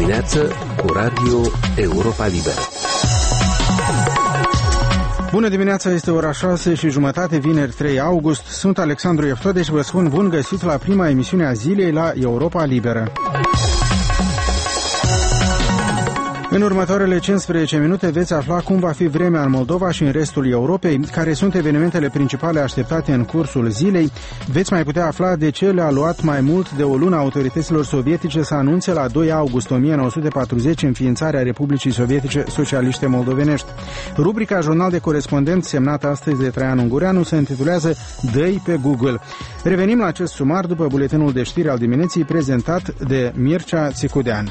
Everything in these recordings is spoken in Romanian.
dimineață cu Radio Europa Liberă. Bună dimineața, este ora 6:30, vineri 3 august. Sunt Alexandru Eftode și vă spun bun găsit la prima emisiune a zilei la Europa Liberă. În următoarele 15 minute veți afla cum va fi vremea în Moldova și în restul Europei, care sunt evenimentele principale așteptate în cursul zilei. Veți mai putea afla de ce le-a luat mai mult de o lună autorităților sovietice să anunțe la 2 august 1940 înființarea Republicii Sovietice Socialiste Moldovenești. Rubrica Jurnal de Corespondent, semnată astăzi de Traian Ungureanu, se intitulează Dă-i pe Google. Revenim la acest sumar după buletinul de știri al dimineții prezentat de Mircea Țicudean.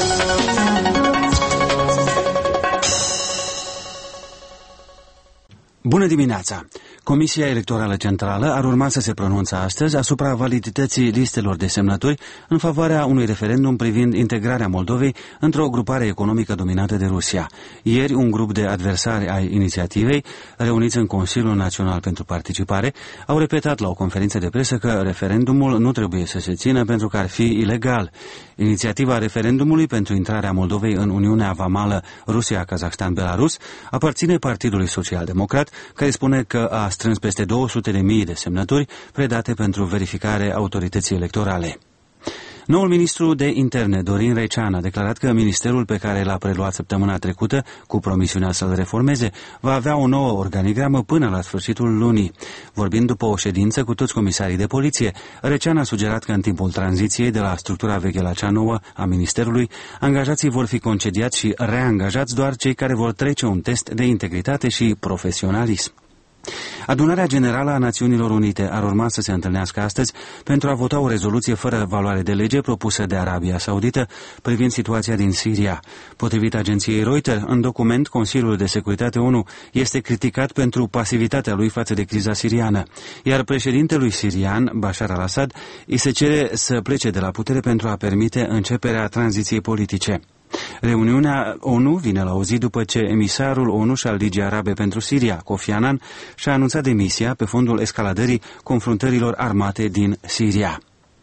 Bună dimineața! Comisia Electorală Centrală ar urma să se pronunțe astăzi asupra validității listelor de semnături în favoarea unui referendum privind integrarea Moldovei într-o grupare economică dominată de Rusia. Ieri, un grup de adversari ai inițiativei, reuniți în Consiliul Național pentru Participare, au repetat la o conferință de presă că referendumul nu trebuie să se țină pentru că ar fi ilegal. Inițiativa referendumului pentru intrarea Moldovei în Uniunea Vamală Rusia-Kazahstan-Belarus aparține Partidului Social-Democrat, care spune că a strâns peste 200.000 de semnături predate pentru verificare autorității electorale. Noul ministru de interne, Dorin Recean, a declarat că ministerul pe care l-a preluat săptămâna trecută, cu promisiunea să-l reformeze, va avea o nouă organigramă până la sfârșitul lunii. Vorbind după o ședință cu toți comisarii de poliție, Recean a sugerat că în timpul tranziției de la structura veche la cea nouă a ministerului, angajații vor fi concediați și reangajați doar cei care vor trece un test de integritate și profesionalism. Adunarea Generală a Națiunilor Unite ar urma să se întâlnească astăzi pentru a vota o rezoluție fără valoare de lege propusă de Arabia Saudită privind situația din Siria. Potrivit agenției Reuters, în document, Consiliul de Securitate ONU este criticat pentru pasivitatea lui față de criza siriană, iar președintelui sirian, Bashar al-Assad, îi se cere să plece de la putere pentru a permite începerea tranziției politice. Reuniunea ONU vine la o zi după ce emisarul ONU și al Ligii Arabe pentru Siria, Kofi Annan, și-a anunțat demisia pe fondul escaladării confruntărilor armate din Siria.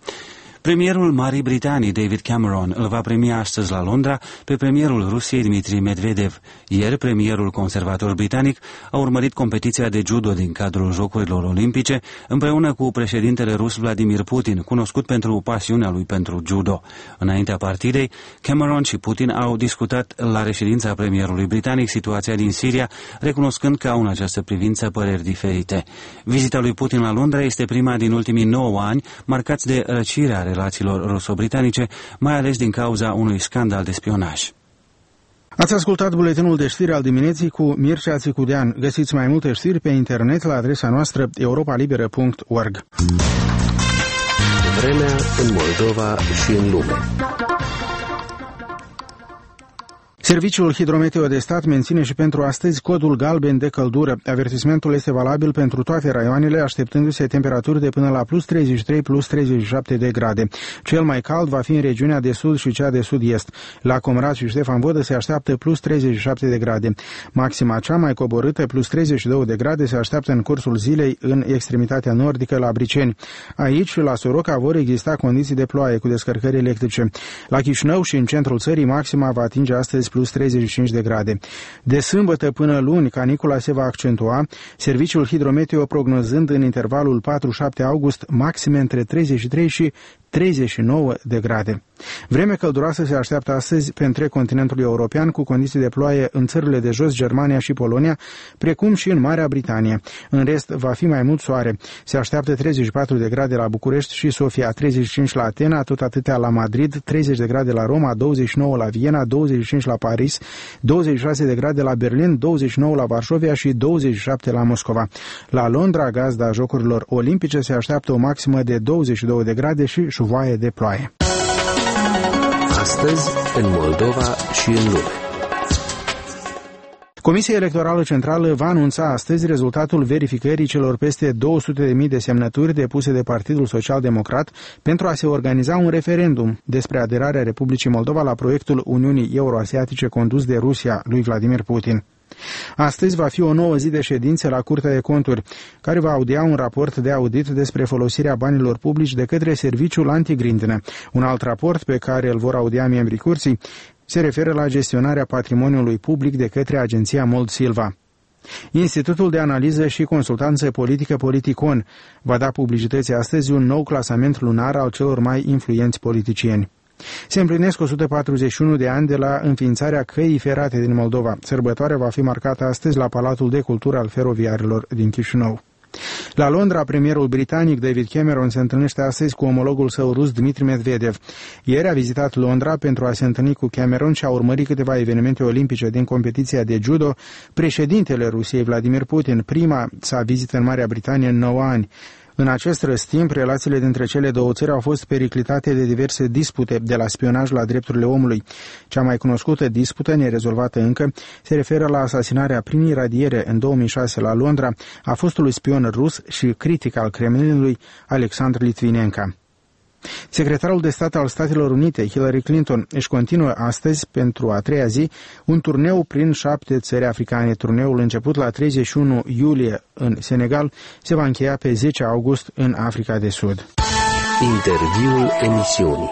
Premierul Marii Britanii, David Cameron, îl va primi astăzi la Londra pe premierul Rusiei, Dmitri Medvedev. Ieri, premierul conservator britanic a urmărit competiția de judo din cadrul Jocurilor Olimpice împreună cu președintele rus Vladimir Putin, cunoscut pentru pasiunea lui pentru judo. Înaintea partidei, Cameron și Putin au discutat la reședința premierului britanic situația din Siria, recunoscând că au în această privință păreri diferite. Vizita lui Putin la Londra este prima din ultimii 9 ani, marcați de răcirea relațiilor ruso-britanice, mai ales din cauza unui scandal de spionaj. Ați ascultat buletinul de știri al dimineții cu Mircea Țicudean. Găsiți mai multe știri pe internet la adresa noastră europalibera.org. Vremea în Moldova și în lume. Serviciul Hidrometeo de Stat menține și pentru astăzi codul galben de căldură. Avertismentul este valabil pentru toate raioanele, așteptându-se temperaturi de până la plus 33, plus 37 de grade. Cel mai cald va fi în regiunea de sud și cea de sud-est. La Comrat și Ștefan Vodă se așteaptă plus 37 de grade. Maxima cea mai coborâtă, plus 32 de grade, se așteaptă în cursul zilei în extremitatea nordică la Briceni. Aici și la Soroca vor exista condiții de ploaie cu descărcări electrice. La Chișinău și în centrul țării maxima va atinge astăzi plus 35 de grade. De sâmbătă până luni, canicula se va accentua, serviciul Hidrometeo prognozând în intervalul 4-7 august maxime între 33 și 39 de grade. Vreme călduroasă se așteaptă astăzi pe întreg continentul european, cu condiții de ploaie în țările de jos, Germania și Polonia, precum și în Marea Britanie. În rest, va fi mai mult soare. Se așteaptă 34 de grade la București și Sofia, 35 la Atena, tot atâtea la Madrid, 30 de grade la Roma, 29 la Viena, 25 la Paris, 26 de grade la Berlin, 29 la Varșovia și 27 la Moscova. La Londra, gazda Jocurilor Olimpice, se așteaptă o maximă de 22 de grade și șuvoaie de ploaie. Astăzi, în Moldova și în lume. Comisia Electorală Centrală va anunța astăzi rezultatul verificării celor peste 200.000 de semnături depuse de Partidul Social-Democrat pentru a se organiza un referendum despre aderarea Republicii Moldova la proiectul Uniunii Euroasiatice condus de Rusia lui Vladimir Putin. Astăzi va fi o nouă zi de ședință la Curtea de Conturi, care va audia un raport de audit despre folosirea banilor publici de către Serviciul Antigrindină. Un alt raport pe care îl vor audia membrii curții se referă la gestionarea patrimoniului public de către Agenția Mold Silva. Institutul de Analiză și Consultanță Politică Politicon va da publicității astăzi un nou clasament lunar al celor mai influenți politicieni. Se împlinesc 141 de ani de la înființarea căii ferate din Moldova. Sărbătoarea va fi marcată astăzi la Palatul de Cultură al Feroviarilor din Chișinău. La Londra, premierul britanic David Cameron se întâlnește astăzi cu omologul său rus Dmitri Medvedev. Ieri a vizitat Londra pentru a se întâlni cu Cameron și a urmărit câteva evenimente olimpice din competiția de judo. Președintele Rusiei, Vladimir Putin, prima sa vizită în Marea Britanie în 9 ani. În acest răstimp, relațiile dintre cele două țări au fost periclitate de diverse dispute, de la spionaj la drepturile omului. Cea mai cunoscută dispută, nerezolvată încă, se referă la asasinarea prin iradiere în 2006 la Londra a fostului spion rus și critic al Kremlinului, Alexandru Litvinenko. Secretarul de stat al Statelor Unite, Hillary Clinton, își continuă astăzi, pentru a treia zi, un turneu prin 7 țări africane. Turneul început la 31 iulie în Senegal se va încheia pe 10 august în Africa de Sud. Interviul emisiunii.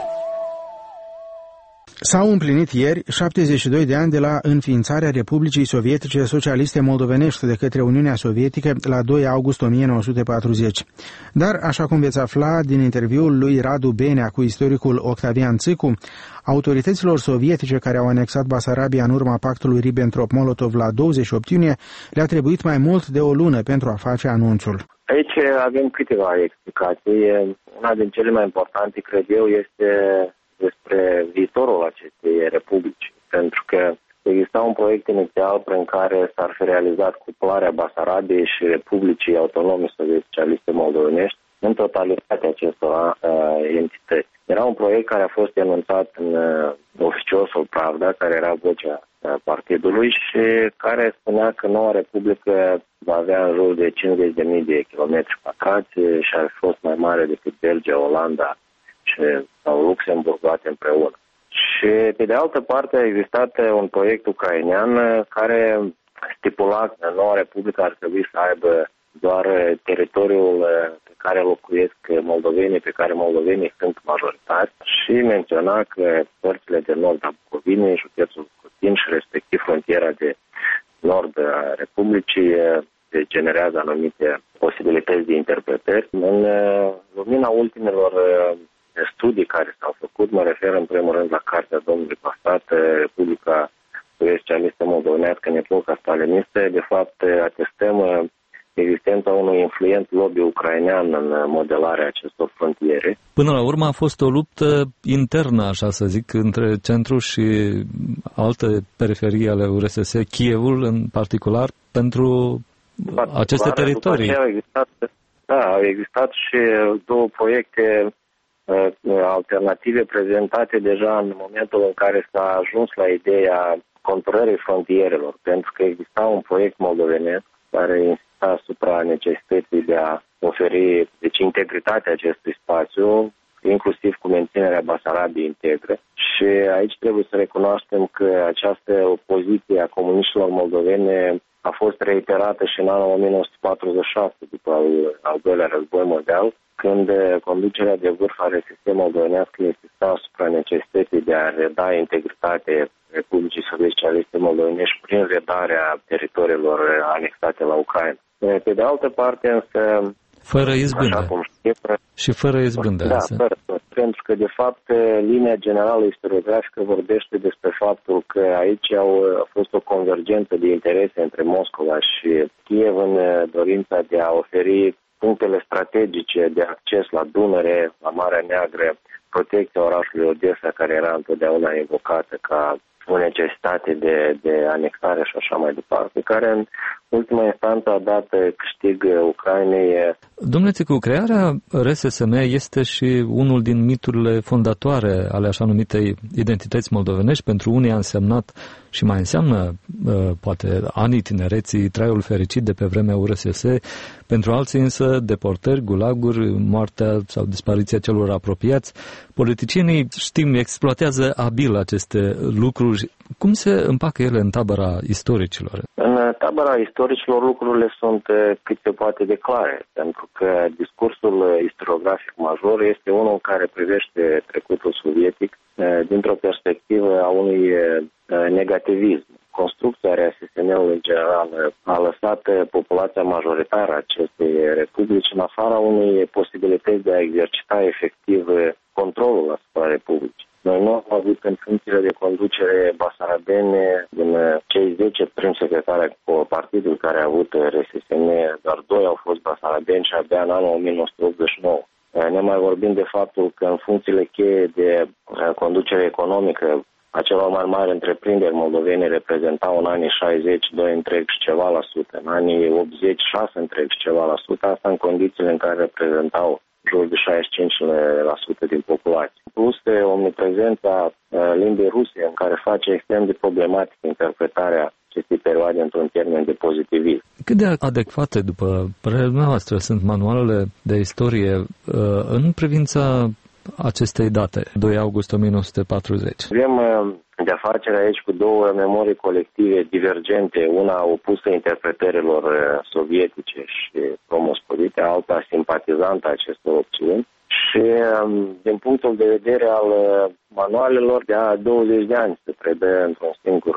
S-au împlinit ieri 72 de ani de la înființarea Republicii Sovietice Socialiste Moldovenești de către Uniunea Sovietică la 2 august 1940. Dar, așa cum veți afla din interviul lui Radu Benea cu istoricul Octavian Țicu, autorităților sovietice care au anexat Basarabia în urma pactului Ribbentrop-Molotov la 28 iunie le-a trebuit mai mult de o lună pentru a face anunțul. Aici avem câteva explicații. Una din cele mai importante, cred eu, este despre viitorul acestei republici, pentru că exista un proiect inițial prin care s-ar fi realizat cuplarea Basarabiei și Republicii Autonome Socialiste Moldovenești în totalitatea acestor entități. Era un proiect care a fost anunțat în oficiosul Pravda, care era vocea partidului și care spunea că noua republică va avea în jur de 50.000 de kilometri pătrați și ar fi fost mai mare decât Belgia, Olanda sau Luxemburg toate împreună. Și pe de altă parte a existat un proiect ucrainean care stipula că noua republică ar trebui să aibă doar teritoriul pe care locuiesc moldovenii, pe care moldovenii sunt majoritari și menționa că părțile de nord a Bucovinei, județul Cotin și respectiv frontiera de nord a republicii generează anumite posibilități de interpretări. În lumina ultimelor studii care s-au făcut, mă refer în primul rând la cartea domnului Pastat, Republica Socialistă Moldovenească în epoca stalinistă, de fapt atestăm existența unui influent lobby ucrainean în modelarea acestor frontiere. Până la urmă a fost o luptă internă, așa să zic, între centru și alte periferii ale URSS, Kievul în particular, pentru aceste teritorii. Au existat și două proiecte alternative prezentate deja în momentul în care s-a ajuns la ideea conturării frontierelor, pentru că exista un proiect moldovenesc care insista asupra necesității de a oferi integritatea acestui spațiu, inclusiv cu menținerea Basarabiei integre. Și aici trebuie să recunoaștem că această opoziție a comuniștilor moldovene a fost reiterată și în anul 1946, după al doilea război mondial, când conducerea de vârf a RSS moldovenească insista asupra necesității de a reda integritate Republicii Socialiste Moldovenești prin redarea teritoriilor anexate la Ucraina. Pe de altă parte, însă, fără izbândă. Și fără izbândă. Da, pentru că, de fapt, linia generală istoriografică vorbește despre faptul că aici a fost o convergență de interese între Moscova și Kiev în dorința de a oferi punctele strategice de acces la Dunăre, la Marea Neagră, protecția orașului Odessa, care era întotdeauna invocată ca o necesitate de anexare și așa mai departe, care în ultima instanță a dat câștig Ucrainei. Domnule Țicu, crearea RSSM este și unul din miturile fondatoare ale așa numitei identități moldovenești. Pentru unii a însemnat și mai înseamnă, poate, anii tinereții, traiul fericit de pe vremea URSS, pentru alții însă deportări, gulaguri, moartea sau dispariția celor apropiați. Politicienii, știm, exploatează abil aceste lucruri. Cum se împacă ele în tabăra istoricilor? În tabăra istoricilor lucrurile sunt cât se poate de clare, pentru că discursul istoriografic major este unul care privește trecutul sovietic dintr-o perspectivă a unui negativism. Construcția RSSM-ului în general a lăsat populația majoritară a acestei republici în afara unei posibilități de a exercita efectiv controlul asupra republicii. Noi nu am avut în funcțiile de conducere basarabene, din cei 10 prim secretari ai partidului care a avut RSSM, doar 2 au fost basarabeni și abia în anul 1989. Ne mai vorbim de faptul că în funcțiile cheie de conducere economică, acelor mai mari întreprinderi moldovene reprezentau în anii 60 2,3 și ceva la sută, în anii 80 6,3 și ceva la sută, asta în condițiile în care reprezentau jur de 65% din populație. Plus de omniprezența limbii ruse, în care face extrem de problematică interpretarea acestei perioade într-un termen de pozitivism. Cât de adecvate, după părerea dumneavoastră, sunt manualele de istorie în privința acestei date, 2 august 1940? Avem de-a face aici cu două memorii colective divergente, una opusă interpretărilor sovietice și promoscovite, alta simpatizantă acestor opțiuni. Și din punctul de vedere al manualelor, de-a 20 de ani se predă într-un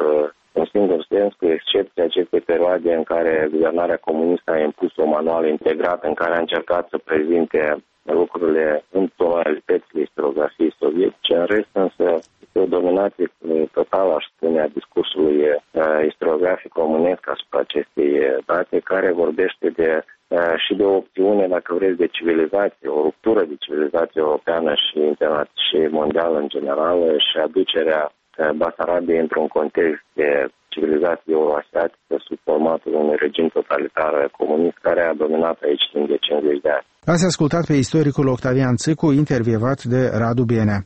singur sens, cu excepția acestei perioade în care guvernarea comunistă a impus o manuală integrată în care a încercat să prezinte lucrurile în tonalitățile istoriografiei sovietice. În rest, însă, este o dominație totală, aș spune, a discursului istoriografic românesc asupra acestei date, care vorbește și de o opțiune, dacă vreți, de civilizație, o ruptură de civilizație europeană și mondială în general și aducerea Basarabiei într-un context de civilizație euroasiatică sub formatul unui regim totalitar comunist care a dominat aici timp de 50 de ani. Ați ascultat pe istoricul Octavian Țicu, intervievat de Radu Bienea.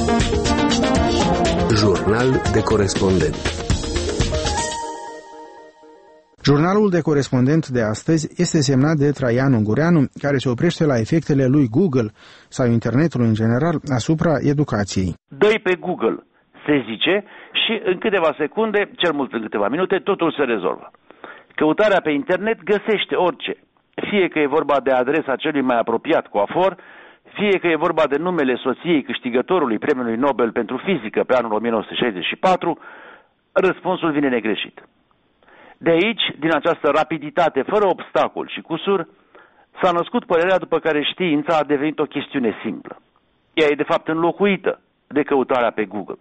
Jurnal de corespondent. Jurnalul de corespondent de astăzi este semnat de Traian Ungureanu, care se oprește la efectele lui Google sau internetului în general asupra educației. Dă-i pe Google, se zice, și în câteva secunde, cel mult în câteva minute, totul se rezolvă. Căutarea pe internet găsește orice. Fie că e vorba de adresa celui mai apropiat coafor, fie că e vorba de numele soției câștigătorului Premiului Nobel pentru fizică pe anul 1964, răspunsul vine negreșit. De aici, din această rapiditate, fără obstacol și cusur, s-a născut părerea după care știința a devenit o chestiune simplă. Ea e de fapt înlocuită de căutarea pe Google.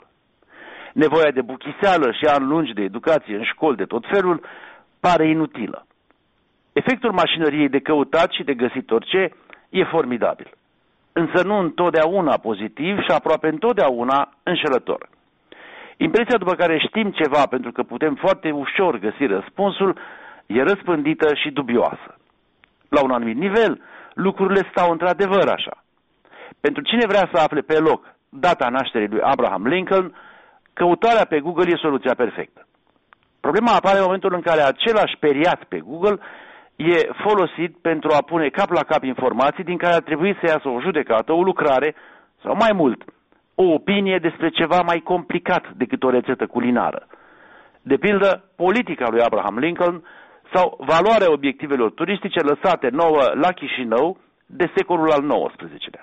Nevoia de buchiseală și ani lungi de educație în școli de tot felul pare inutilă. Efectul mașinăriei de căutat și de găsit orice e formidabil, însă nu întotdeauna pozitiv și aproape întotdeauna înșelător. Impresia după care știm ceva pentru că putem foarte ușor găsi răspunsul e răspândită și dubioasă. La un anumit nivel, lucrurile stau într-adevăr așa. Pentru cine vrea să afle pe loc data nașterii lui Abraham Lincoln, căutarea pe Google e soluția perfectă. Problema apare în momentul în care același periat pe Google e folosit pentru a pune cap la cap informații din care ar trebui să iasă o judecată, o lucrare sau mai mult, o opinie despre ceva mai complicat decât o rețetă culinară. De pildă, politica lui Abraham Lincoln sau valoarea obiectivelor turistice lăsate nouă la Chișinău de secolul al XIX-lea.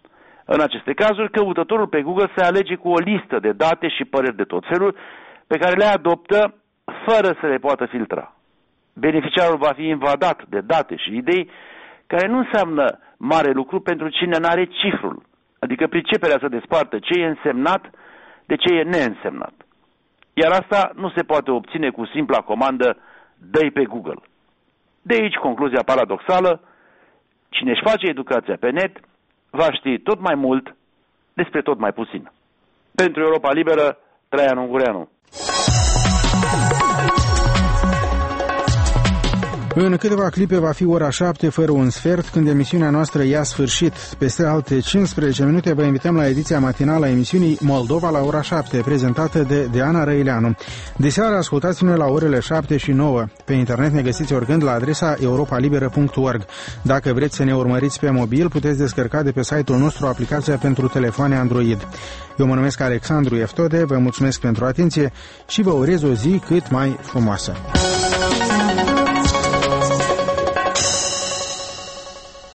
În aceste cazuri, căutătorul pe Google se alege cu o listă de date și păreri de tot felul pe care le adoptă fără să le poată filtra. Beneficiarul va fi invadat de date și idei care nu înseamnă mare lucru pentru cine n-are cifrul, adică priceperea să despartă ce e însemnat de ce e neînsemnat. Iar asta nu se poate obține cu simpla comandă dă-i pe Google. De aici concluzia paradoxală, cine își face educația pe net va ști tot mai mult despre tot mai puțin. Pentru Europa Liberă, Traian Ungureanu. În câteva clipe va fi ora 7 fără un sfert, când emisiunea noastră ia sfârșit. Peste alte 15 minute vă invităm la ediția matinală a emisiunii Moldova la ora 7, prezentată de Diana Răileanu. Deseară ascultați-ne la orele 7 și 9. Pe internet ne găsiți oricând la adresa europalibera.org. Dacă vreți să ne urmăriți pe mobil, puteți descărca de pe site-ul nostru aplicația pentru telefoane Android. Eu mă numesc Alexandru Eftode, vă mulțumesc pentru atenție și vă urez o zi cât mai frumoasă.